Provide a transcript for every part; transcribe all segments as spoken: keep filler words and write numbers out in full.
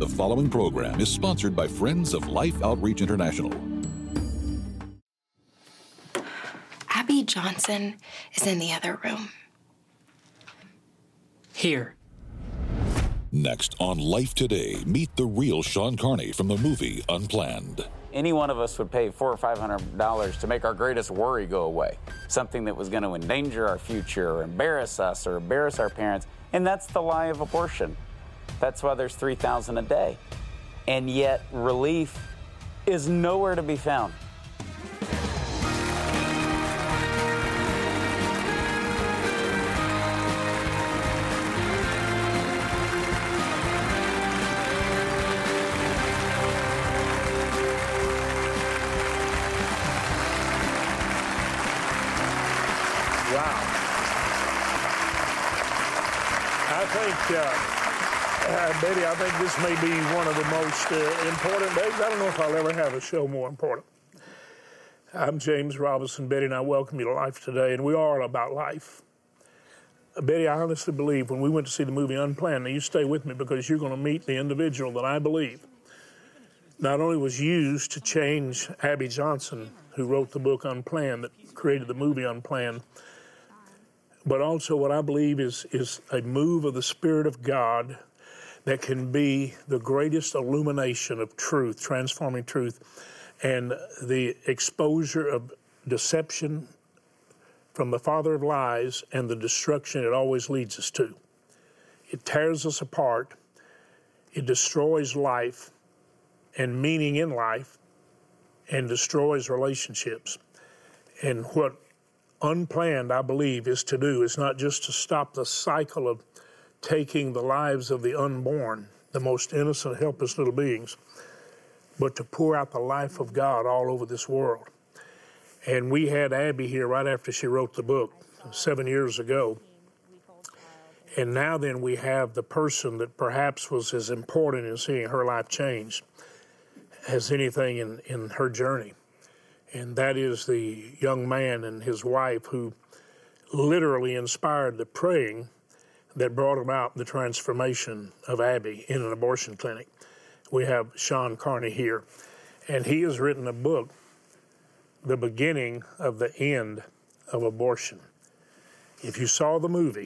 The following program is sponsored by Friends of Life Outreach International. Abby Johnson is in the other room. Here. Next on Life Today, meet the real Sean Carney from the movie Unplanned. Any one of us would pay four or five hundred dollars to make our greatest worry go away. Something that was going to endanger our future, or embarrass us, or embarrass our parents. And that's the lie of abortion. That's why there's three thousand a day. And yet relief is nowhere to be found. I think, uh, uh, Betty, I think this may be one of the most uh, important days. I don't know if I'll ever have a show more important. I'm James Robinson. Betty and I welcome you to Life Today, and we are all about life. Uh, Betty, I honestly believe when we went to see the movie Unplanned, now you stay with me because you're going to meet the individual that I believe not only was used to change Abby Johnson, who wrote the book Unplanned, that created the movie Unplanned, but also what I believe is, is a move of the Spirit of God that can be the greatest illumination of truth, transforming truth, and the exposure of deception from the father of lies and the destruction it always leads us to. It tears us apart. It destroys life and meaning in life and destroys relationships. And what Unplanned, I believe, is to do is not just to stop the cycle of taking the lives of the unborn, the most innocent, helpless little beings, but to pour out the life of God all over this world. And we had Abby here right after she wrote the book seven years ago. And now then we have the person that perhaps was as important in seeing her life change as anything in, in her journey. And that is the young man and his wife who literally inspired the praying that brought about the transformation of Abby in an abortion clinic. We have Sean Carney here, and he has written a book, The Beginning of the End of Abortion. If you saw the movie,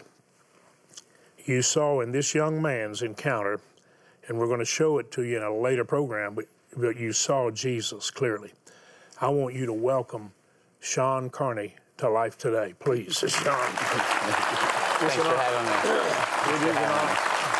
you saw in this young man's encounter, and we're going to show it to you in a later program, but, but you saw Jesus clearly. I want you to welcome Sean Carney to Life Today. Please, Sean. Thanks for having me. It is an honor.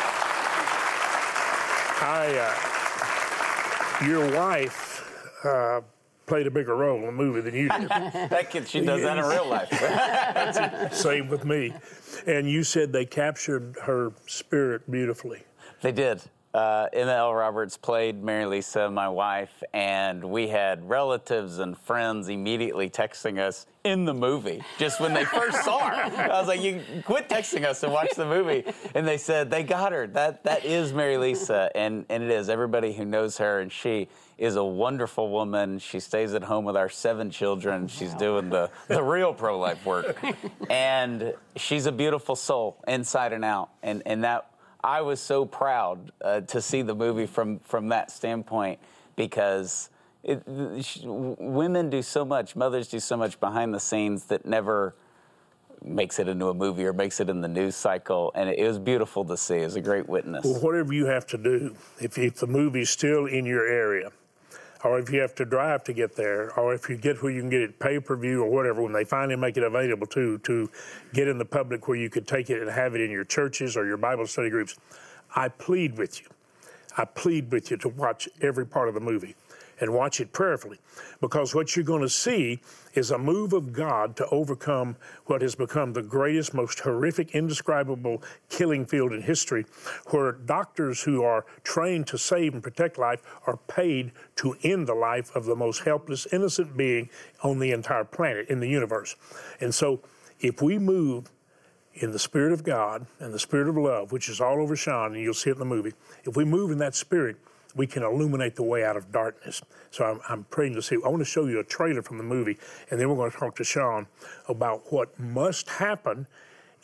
I, uh, your wife uh, played a bigger role in the movie than you did. That kid, she does that in real life. Same with me. And you said they captured her spirit beautifully. They did. Uh, Emma L. Roberts played Mary Lisa, my wife, and we had relatives and friends immediately texting us in the movie, just when they first saw her. I was like, you quit texting us and watch the movie. And they said, they got her. That That is Mary Lisa, and, and it is. Everybody who knows her, and she is a wonderful woman. She stays at home with our seven children. She's doing the, the real pro-life work. And she's a beautiful soul, inside and out. And, and that... I was so proud uh, to see the movie from, from that standpoint because it, sh- women do so much, mothers do so much behind the scenes that never makes it into a movie or makes it in the news cycle, and it, it was beautiful to see. It was a great witness. Well, whatever you have to do, if, if the movie's still in your area, or if you have to drive to get there, or if you get where you can get it pay-per-view or whatever, when they finally make it available to, to get in the public where you could take it and have it in your churches or your Bible study groups, I plead with you. I plead with you to watch every part of the movie and watch it prayerfully, because what you're going to see is a move of God to overcome what has become the greatest, most horrific, indescribable killing field in history, where doctors who are trained to save and protect life are paid to end the life of the most helpless, innocent being on the entire planet, in the universe. And so if we move in the Spirit of God and the Spirit of love, which is all over Sean, and you'll see it in the movie, if we move in that spirit, we can illuminate the way out of darkness. So I'm, I'm praying to see. I want to show you a trailer from the movie, and then we're going to talk to Sean about what must happen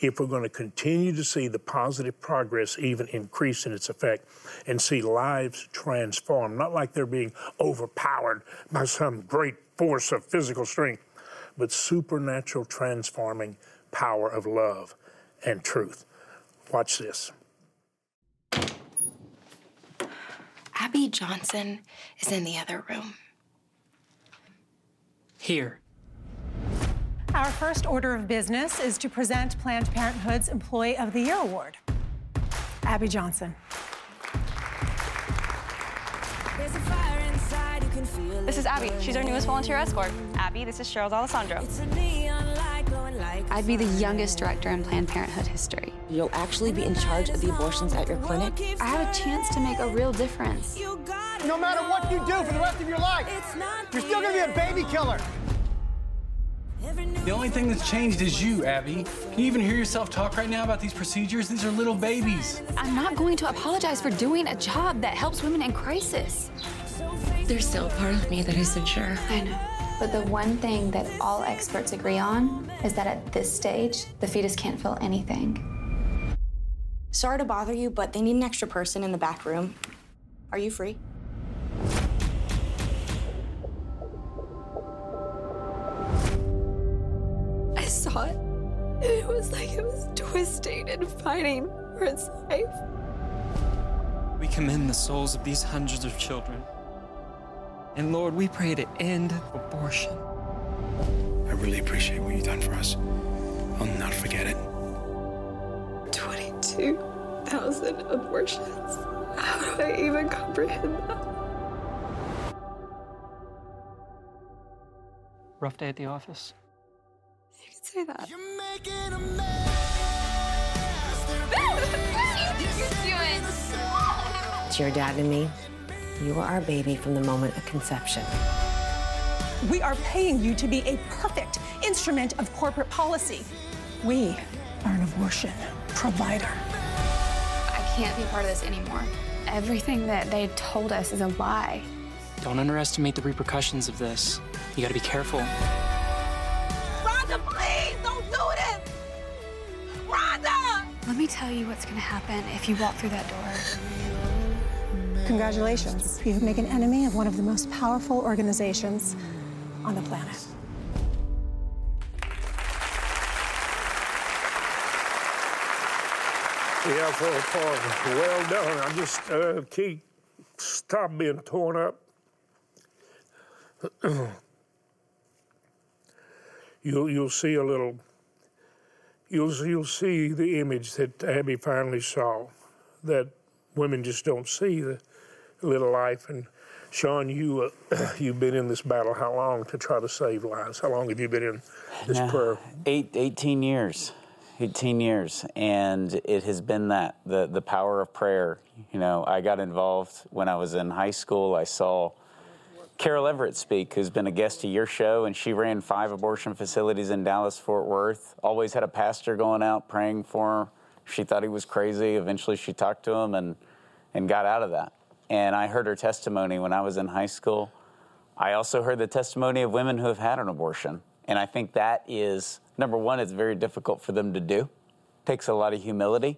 if we're going to continue to see the positive progress even increase in its effect and see lives transformed, not like they're being overpowered by some great force of physical strength, but supernatural transforming power of love and truth. Watch this. Abby Johnson is in the other room. Here. Our first order of business is to present Planned Parenthood's Employee of the Year Award. Abby Johnson. This is Abby. She's our newest volunteer escort. Abby, this is Cheryl D'Alessandro. I'd be the youngest director in Planned Parenthood history. You'll actually be in charge of the abortions at your clinic. I have a chance to make a real difference. No matter what you do for the rest of your life, you're still gonna be a baby killer. The only thing that's changed is you, Abby. Can you even hear yourself talk right now about these procedures? These are little babies. I'm not going to apologize for doing a job that helps women in crisis. There's still a part of me that isn't sure. I know. But the one thing that all experts agree on is that at this stage, the fetus can't feel anything. Sorry to bother you, but they need an extra person in the back room. Are you free? I saw it. It was like it was twisting and fighting for its life. We commend the souls of these hundreds of children. And Lord, we pray to end abortion. I really appreciate what you've done for us. I'll not forget it. twenty-two thousand abortions. How do I even comprehend that? Rough day at the office? You can say that. What are you doing? It's your dad and me. You are our baby from the moment of conception. We are paying you to be a perfect instrument of corporate policy. We are an abortion provider. I can't be part of this anymore. Everything that they told us is a lie. Don't underestimate the repercussions of this. You gotta be careful. Rhonda, please don't do this! Rhonda! Let me tell you what's gonna happen if you walk through that door. Congratulations. You've made an enemy of one of the most powerful organizations on the planet. Yeah, for, for well done. I just uh, keep stop being torn up. you'll you'll see a little. You'll you'll see the image that Abby finally saw, that women just don't see, the little life. And Sean, you uh, you've been in this battle how long to try to save lives? How long have you been in this now, prayer? Eight, eighteen years. eighteen years, and it has been that, the, the power of prayer. You know, I got involved when I was in high school. I saw Carol Everett speak, who's been a guest to your show, and she ran five abortion facilities in Dallas, Fort Worth. Always had a pastor going out praying for her. She thought he was crazy. Eventually she talked to him and, and got out of that. And I heard her testimony when I was in high school. I also heard the testimony of women who have had an abortion. And I think that is, number one, it's very difficult for them to do. It takes a lot of humility.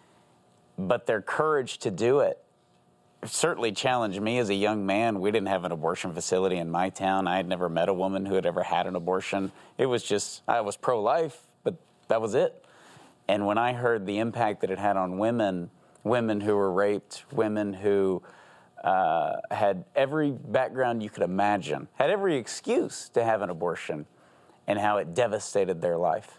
But their courage to do it certainly challenged me as a young man. We didn't have an abortion facility in my town. I had never met a woman who had ever had an abortion. It was just, I was pro-life, but that was it. And when I heard the impact that it had on women, women who were raped, women who uh, had every background you could imagine, had every excuse to have an abortion, and how it devastated their life,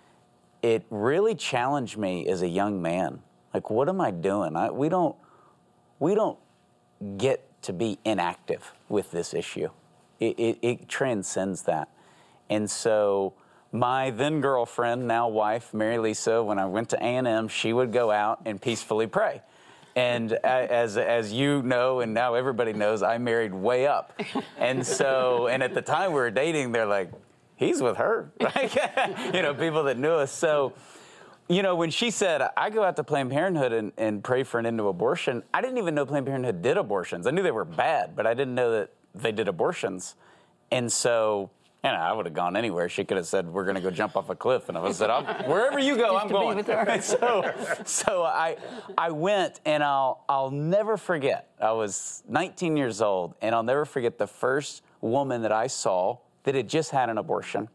it really challenged me as a young man. Like, what am I doing? I, we don't, we don't get to be inactive with this issue. It, it, it transcends that. And so my then girlfriend, now wife, Mary Lisa, when I went to A and M, she would go out and peacefully pray. And as as you know, and now everybody knows, I married way up. And so, and at the time we were dating, they're like, he's with her, like, you know, people that knew us. So, you know, when she said, I go out to Planned Parenthood and, and pray for an end to abortion, I didn't even know Planned Parenthood did abortions. I knew they were bad, but I didn't know that they did abortions. And so And I would have gone anywhere. She could have said, we're going to go jump off a cliff. And I would have said, I'm, wherever you go, Just I'm to be going. with her. And so so I, I went, and I'll, I'll never forget. I was nineteen years old, and I'll never forget the first woman that I saw that had just had an abortion.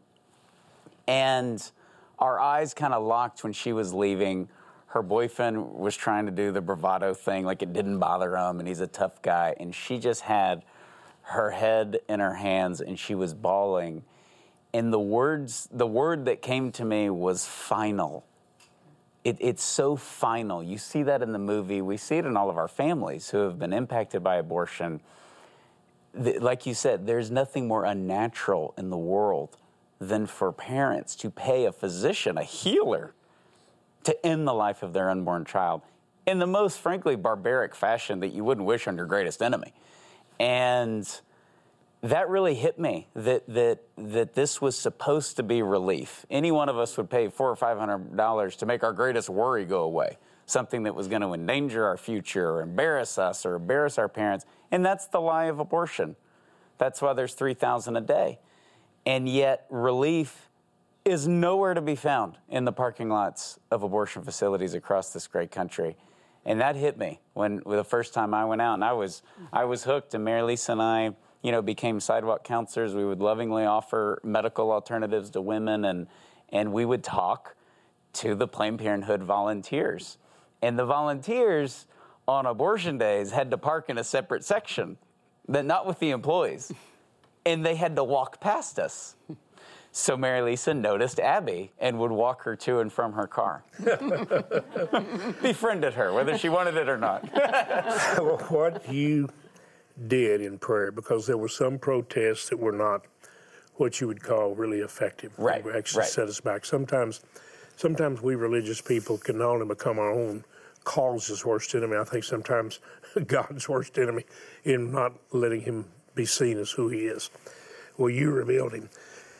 And our eyes kind of locked when she was leaving. Her boyfriend was trying to do the bravado thing, like it didn't bother him, and he's a tough guy. And she just had her head in her hands, and she was bawling. And the words, the word that came to me was final. It, it's so final. You see that in the movie. We see it in all of our families who have been impacted by abortion. The, like you said, there's nothing more unnatural in the world than for parents to pay a physician, a healer, to end the life of their unborn child in the most, frankly, barbaric fashion that you wouldn't wish on your greatest enemy. And that really hit me, that that that this was supposed to be relief. Any one of us would pay four or five hundred dollars to make our greatest worry go away, something that was going to endanger our future or embarrass us or embarrass our parents. And that's the lie of abortion. That's why there's three thousand a day. And yet relief is nowhere to be found in the parking lots of abortion facilities across this great country. And that hit me when, when the first time I went out, and I was I was hooked. And Mary Lisa and I, you know, became sidewalk counselors. We would lovingly offer medical alternatives to women, and and we would talk to the Planned Parenthood volunteers. And the volunteers on abortion days had to park in a separate section, but not with the employees, and they had to walk past us. So Mary Lisa noticed Abby and would walk her to and from her car. Befriended her, whether she wanted it or not. What you did in prayer, because there were some protests that were not what you would call really effective. Right, They actually right. set us back. Sometimes, sometimes we religious people can not only become our own cause's worst enemy, I think sometimes God's worst enemy in not letting him be seen as who he is. Well, you revealed him.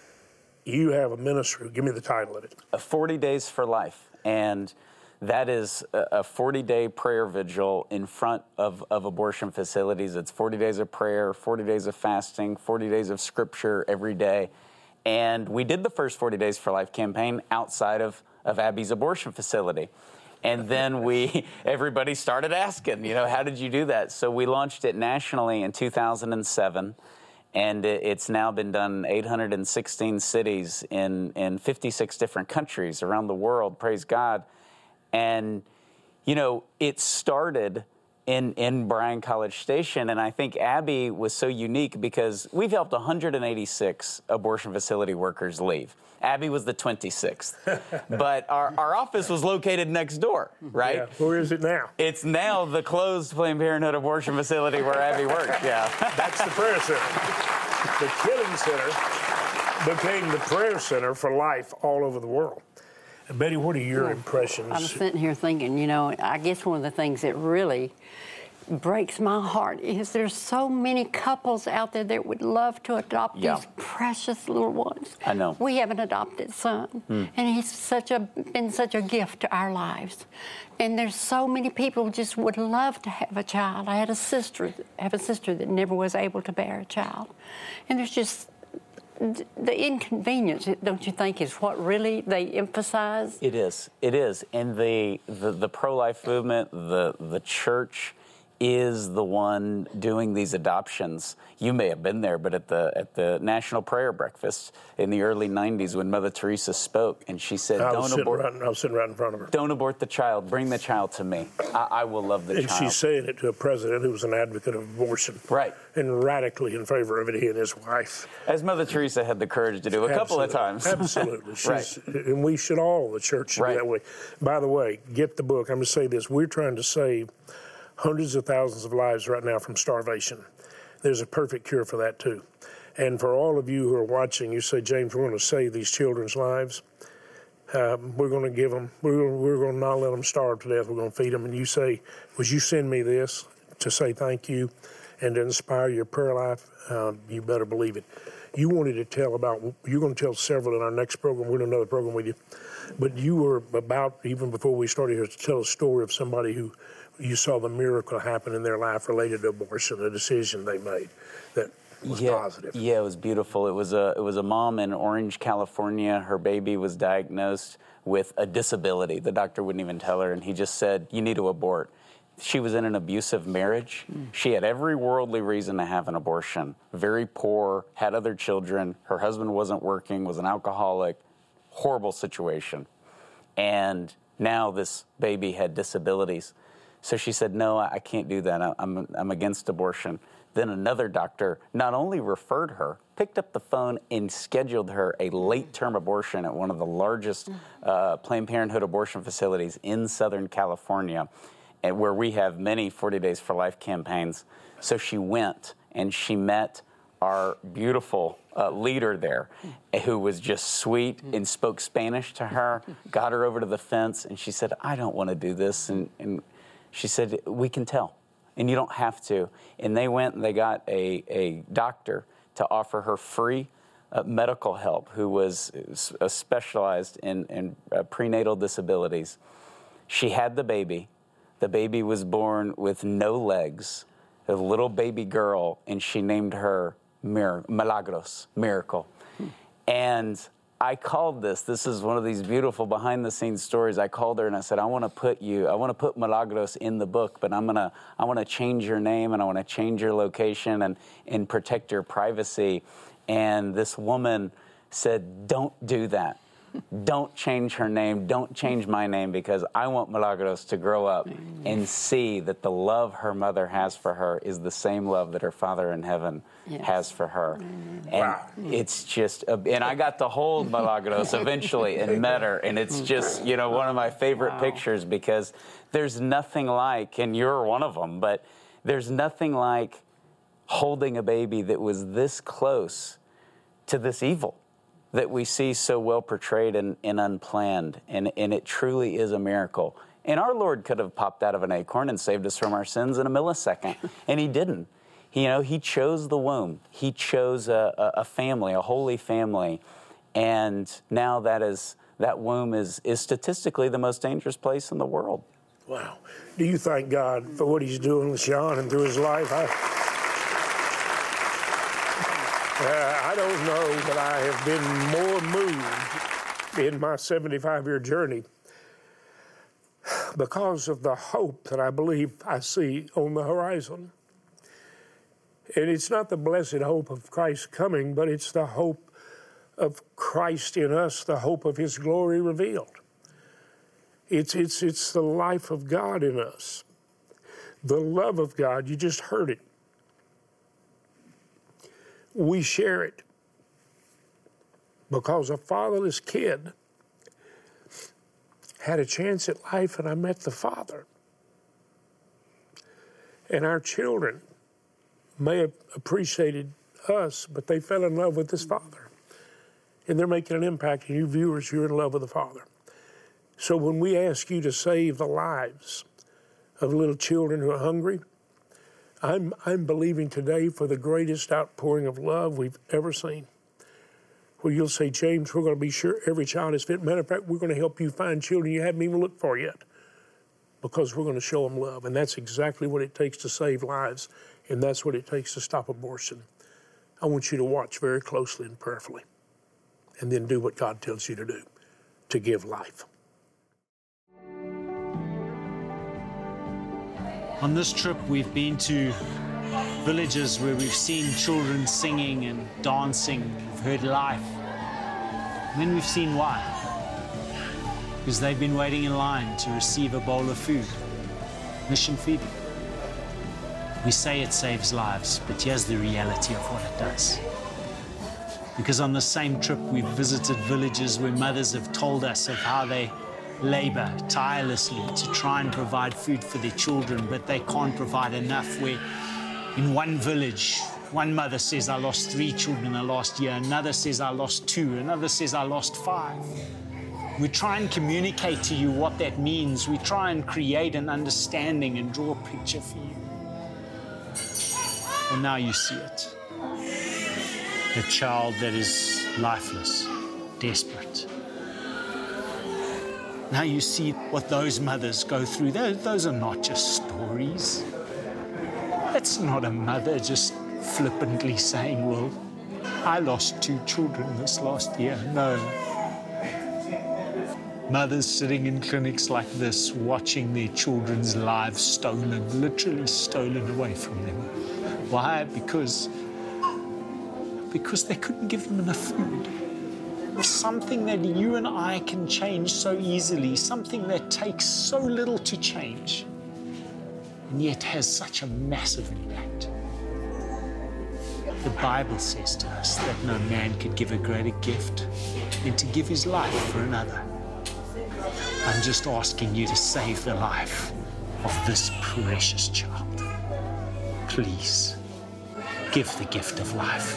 You have a ministry. Give me the title of it. A forty days for Life. And that is a forty-day prayer vigil in front of, of abortion facilities. It's forty days of prayer, forty days of fasting, forty days of scripture every day. And we did the first forty days for Life campaign outside of, of Abby's abortion facility. And then we, everybody started asking, you know, how did you do that? So we launched it nationally in two thousand seven. And it's now been done in eight hundred sixteen cities in, in fifty-six different countries around the world, praise God. And, you know, it started in, in Bryan College Station, and I think Abby was so unique because we've helped one hundred eighty-six abortion facility workers leave. Abby was the twenty-sixth. But our, our office was located next door, right? Yeah. Where is it now? It's now the closed Planned Parenthood abortion facility where Abby worked, yeah. That's the prayer center. The Killing Center became the prayer center for life all over the world. And Betty, what are your impressions? I'm sitting here thinking, you know, I guess one of the things that really breaks my heart is there's so many couples out there that would love to adopt Yeah. these precious little ones. I know. We have an adopted son, Hmm. and he's such a been such a gift to our lives. And there's so many people who just would love to have a child. I had a sister, have a sister that never was able to bear a child, and there's just the inconvenience, don't you think, is what really they emphasize? It is. It is. And the, the, the pro-life movement, the, the church is the one doing these adoptions. You may have been there, but at the at the National Prayer Breakfast in the early nineties when Mother Teresa spoke, and she said, I was, don't sitting abort, right, I was sitting right in front of her. don't abort the child. Bring the child to me. I, I will love the And child. she's saying it to a president who was an advocate of abortion. Right. And radically in favor of it, he and his wife. As Mother Teresa had the courage to do a couple of times. Absolutely. She's, Right. And we should all, the church should Right. be that way. By the way, get the book. I'm going to say this. We're trying to save hundreds of thousands of lives right now from starvation. There's a perfect cure for that, too. And for all of you who are watching, you say, James, we're going to save these children's lives. Um, we're going to give them, we're, we're going to not let them starve to death. We're going to feed them. And you say, would you send me this to say thank you and to inspire your prayer life? Um, you better believe it. You wanted to tell about, you're going to tell several in our next program. We're in another program with you. But you were about, even before we started here, to tell a story of somebody who you saw the miracle happen in their life related to abortion, a decision they made that was yeah, positive. Yeah, it was beautiful. It was a it was a mom in Orange, California. Her baby was diagnosed with a disability. The doctor wouldn't even tell her, and he just said, "You need to abort." She was in an abusive marriage. Mm. She had every worldly reason to have an abortion. Very poor, had other children. Her husband wasn't working, was an alcoholic. Horrible situation. And now this baby had disabilities. So she said, "No, I can't do that. I'm, I'm against abortion." Then another doctor not only referred her, picked up the phone and scheduled her a late-term abortion at one of the largest uh, Planned Parenthood abortion facilities in Southern California, and where we have many forty days for life campaigns. So she went and she met our beautiful uh, leader there, who was just sweet and spoke Spanish to her, got her over to the fence, and she said, "I don't want to do this." And, and she said, "We can tell, and you don't have to." And they went and they got a, a doctor to offer her free uh, medical help, who was uh, specialized in, in uh, prenatal disabilities. She had the baby. The baby was born with no legs, a little baby girl, and she named her Mir- Milagros, Miracle. Hmm. And I called this, this is one of these beautiful behind-the-scenes stories. I called her and I said, I want to put you, I want to put Milagros in the book, but I'm going to, I want to change your name and I want to change your location and, and protect your privacy. And this woman said, don't do that. Don't change her name. Don't change my name, because I want Milagros to grow up and see that the love her mother has for her is the same love that her Father in heaven yes. has for her. And wow. it's just, a, and I got to hold Milagros eventually and met her, and it's just, you know, one of my favorite wow. pictures, because there's nothing like, and you're one of them, but there's nothing like holding a baby that was this close to this evil that we see so well portrayed and, and unplanned, and, and it truly is a miracle. And our Lord could have popped out of an acorn and saved us from our sins in a millisecond, and he didn't. He, you know, he chose the womb. He chose a, a, a family, a holy family, and now that is that womb is, is statistically the most dangerous place in the world. Wow. Do you thank God for what he's doing with Sean and through his life? I, Uh, I don't know that I have been more moved in my seventy-five-year journey because of the hope that I believe I see on the horizon. And it's not the blessed hope of Christ coming, but it's the hope of Christ in us, the hope of his glory revealed. It's, it's, it's the life of God in us, the love of God. You just heard it. We share it because a fatherless kid had a chance at life, and I met the Father. And our children may have appreciated us, but they fell in love with this Father. And they're making an impact, and you viewers, you're in love with the Father. So when we ask you to save the lives of little children who are hungry, I'm, I'm believing today for the greatest outpouring of love we've ever seen. Where you'll say, James, we're going to be sure every child is fit. Matter of fact, we're going to help you find children you haven't even looked for yet, because we're going to show them love. And that's exactly what it takes to save lives, and that's what it takes to stop abortion. I want you to watch very closely and prayerfully, and then do what God tells you to do, to give life. On this trip, we've been to villages where we've seen children singing and dancing. We've heard life. And then we've seen why. Because they've been waiting in line to receive a bowl of food. Mission feeding. We say it saves lives, but here's the reality of what it does. Because on the same trip, we've visited villages where mothers have told us of how they labor tirelessly to try and provide food for their children, but they can't provide enough. Where in one village, one mother says, I lost three children the last year, another says I lost two, another says I lost five. We try and communicate to you what that means. We try and create an understanding and draw a picture for you. Well, now you see it. A child that is lifeless, desperate. Now you see what those mothers go through. Those, those are not just stories. It's not a mother just flippantly saying, well, I lost two children this last year. No. Mothers sitting in clinics like this, watching their children's lives stolen, literally stolen away from them. Why? Because, because they couldn't give them enough food. Something that you and I can change so easily, something that takes so little to change, and yet has such a massive impact. The Bible says to us that no man could give a greater gift than to give his life for another. I'm just asking you to save the life of this precious child. Please, give the gift of life.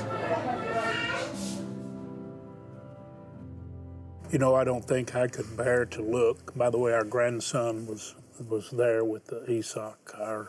You know, I don't think I could bear to look. By the way, our grandson was was there with the Isaac, our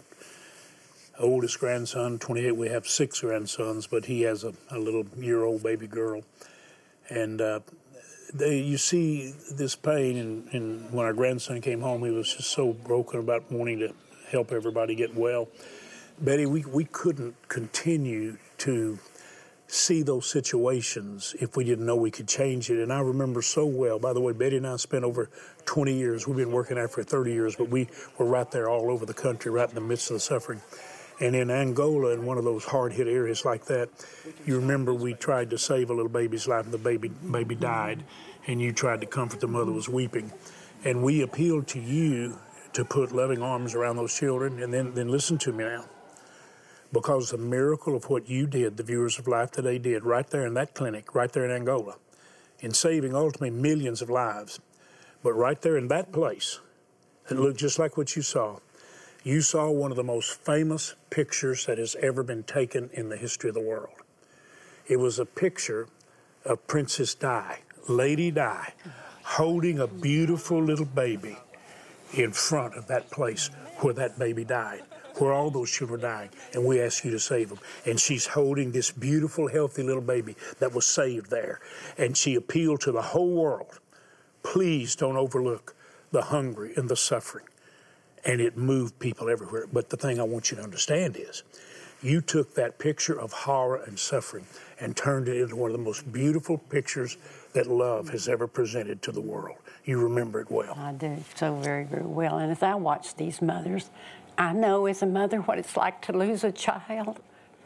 oldest grandson, twenty-eight. We have six grandsons, but he has a, a little year-old baby girl. And uh, they, you see this pain, and, and when our grandson came home, he was just so broken about wanting to help everybody get well. Betty, we, we couldn't continue to see those situations if we didn't know we could change it. And I remember so well, by the way, Betty and I spent over twenty years, we've been working out for thirty years, but we were right there all over the country, right in the midst of the suffering. And in Angola, in one of those hard-hit areas like that, you remember we tried to save a little baby's life, and the baby baby died, and you tried to comfort the mother who was weeping. And we appealed to you to put loving arms around those children, and then, then listen to me now. Because the miracle of what you did, the Viewers of Life Today did, right there in that clinic, right there in Angola, in saving ultimately millions of lives. But right there in that place, it looked just like what you saw. You saw one of the most famous pictures that has ever been taken in the history of the world. It was a picture of Princess Di, Lady Di, holding a beautiful little baby in front of that place where that baby died, where all those children died, and we asked you to save them. And she's holding this beautiful, healthy little baby that was saved there. And she appealed to the whole world, please don't overlook the hungry and the suffering. And it moved people everywhere. But the thing I want you to understand is, you took that picture of horror and suffering and turned it into one of the most beautiful pictures that love has ever presented to the world. You remember it well. I do so very, very well. And as I watch these mothers, I know as a mother what it's like to lose a child,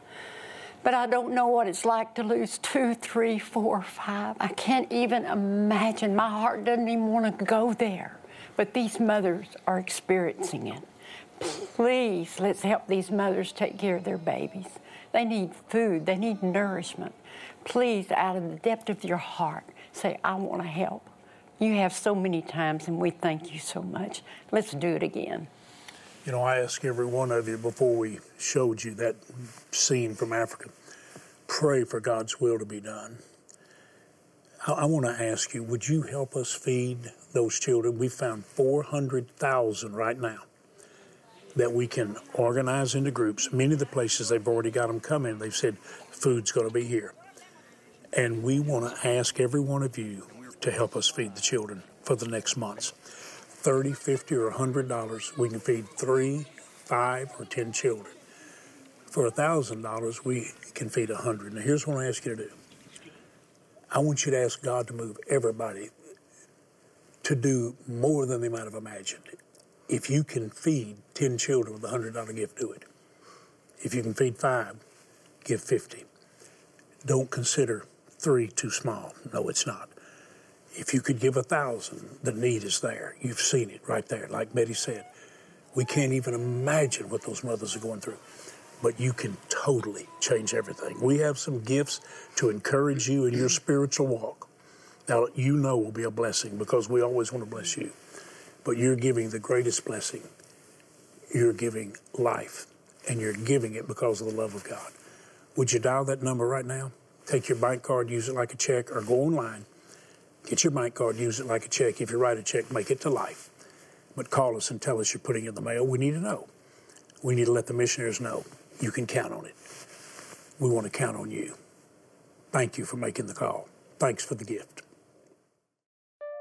but I don't know what it's like to lose two, three, four, five. I can't even imagine. My heart doesn't even want to go there, but these mothers are experiencing it. Please, let's help these mothers take care of their babies. They need food. They need nourishment. Please, out of the depth of your heart, say, I want to help. You have so many times, and we thank you so much. Let's do it again. You know, I asked every one of you before we showed you that scene from Africa, pray for God's will to be done. I, I want to ask you, would you help us feed those children? We found four hundred thousand right now that we can organize into groups. Many of the places they've already got them coming, they've said food's going to be here. And we want to ask every one of you to help us feed the children for the next months. thirty, fifty, or one hundred dollars, we can feed three, five, or ten children. For one thousand dollars, we can feed one hundred. Now, here's what I ask you to do. I want you to ask God to move everybody to do more than they might have imagined. If you can feed ten children with a one hundred dollar gift, do it. If you can feed five, give fifty. Don't consider three too small. No, it's not. If you could give a thousand, the need is there. You've seen it right there. Like Betty said, we can't even imagine what those mothers are going through. But you can totally change everything. We have some gifts to encourage you in your spiritual walk. Now, you know will be a blessing because we always want to bless you. But you're giving the greatest blessing. You're giving life, and you're giving it because of the love of God. Would you dial that number right now? Take your bank card, use it like a check, or go online. Get your bank card, use it like a check. If you write a check, make it to life. But call us and tell us you're putting it in the mail. We need to know. We need to let the missionaries know you can count on it. We want to count on you. Thank you for making the call. Thanks for the gift.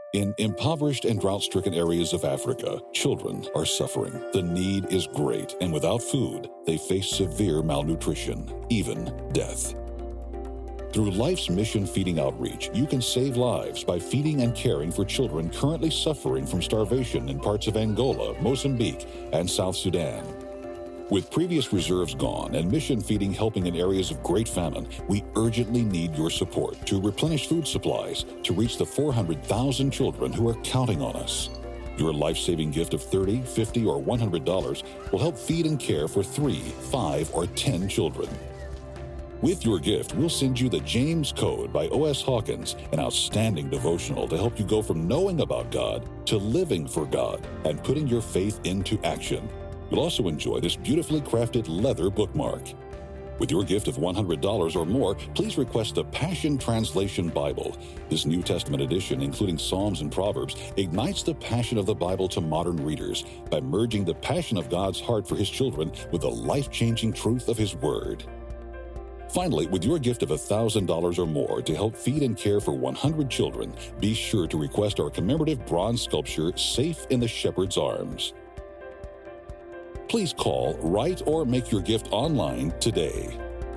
In impoverished and drought-stricken areas of Africa, children are suffering. The need is great, and without food, they face severe malnutrition, even death. Through Life's Mission Feeding Outreach, you can save lives by feeding and caring for children currently suffering from starvation in parts of Angola, Mozambique, and South Sudan. With previous reserves gone and mission feeding helping in areas of great famine, we urgently need your support to replenish food supplies to reach the four hundred thousand children who are counting on us. Your life-saving gift of thirty dollars, fifty dollars, or one hundred dollars will help feed and care for three, five, or ten children. With your gift, we'll send you the James Code by O S Hawkins, an outstanding devotional to help you go from knowing about God to living for God and putting your faith into action. You'll also enjoy this beautifully crafted leather bookmark. With your gift of one hundred dollars or more, please request the Passion Translation Bible. This New Testament edition, including Psalms and Proverbs, ignites the passion of the Bible to modern readers by merging the passion of God's heart for His children with the life-changing truth of His Word. Finally, with your gift of one thousand dollars or more to help feed and care for one hundred children, be sure to request our commemorative bronze sculpture, Safe in the Shepherd's Arms. Please call, write, or make your gift online today.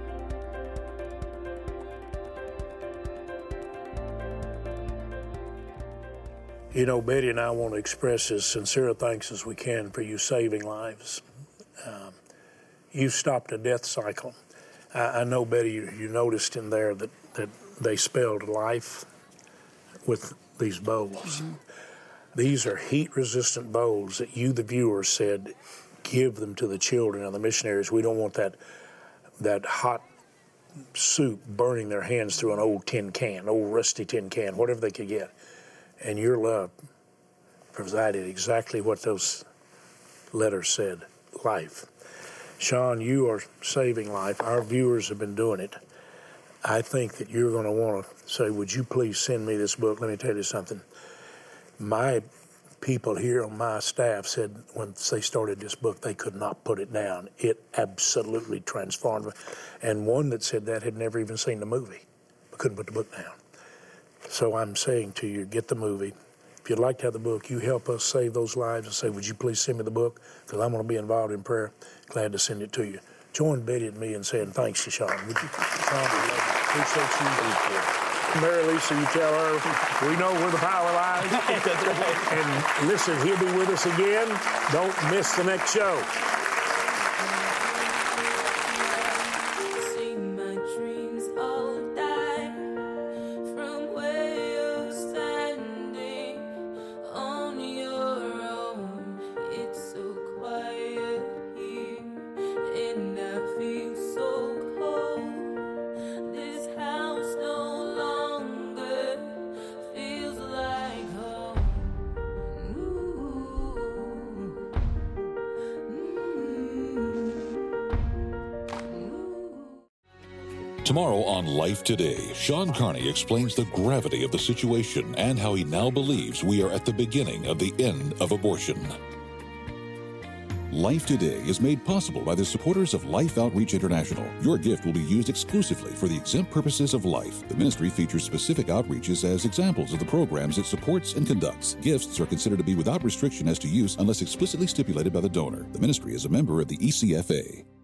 You know, Betty and I want to express as sincere thanks as we can for you saving lives. Um, you've stopped a death cycle. I, I know, Betty, you, you noticed in there that, that they spelled life with these bowls. Mm-hmm. These are heat-resistant bowls that you, the viewer, said, give them to the children and the missionaries. We don't want that that hot soup burning their hands through an old tin can, old rusty tin can, whatever they could get. And your love provided exactly what those letters said, life. Sean, you are saving life. Our viewers have been doing it. I think that you're going to want to say, would you please send me this book? Let me tell you something. My people here on my staff said when they started this book, they could not put it down. It absolutely transformed them. And one that said that had never even seen the movie, but couldn't put the book down. So I'm saying to you, get the movie. If you'd like to have the book, you help us save those lives and say, would you please send me the book? Because I'm going to be involved in prayer. Glad to send it to you. Join Betty and me in saying thanks to Sean. Would you? Sean, we love you. Appreciate you. Thank you. Mary Lisa, you tell her, we know where the power lies. That's right. And listen, he'll be with us again. Don't miss the next show. Tomorrow on Life Today, Sean Carney explains the gravity of the situation and how he now believes we are at the beginning of the end of abortion. Life Today is made possible by the supporters of Life Outreach International. Your gift will be used exclusively for the exempt purposes of life. The ministry features specific outreaches as examples of the programs it supports and conducts. Gifts are considered to be without restriction as to use unless explicitly stipulated by the donor. The ministry is a member of the E C F A.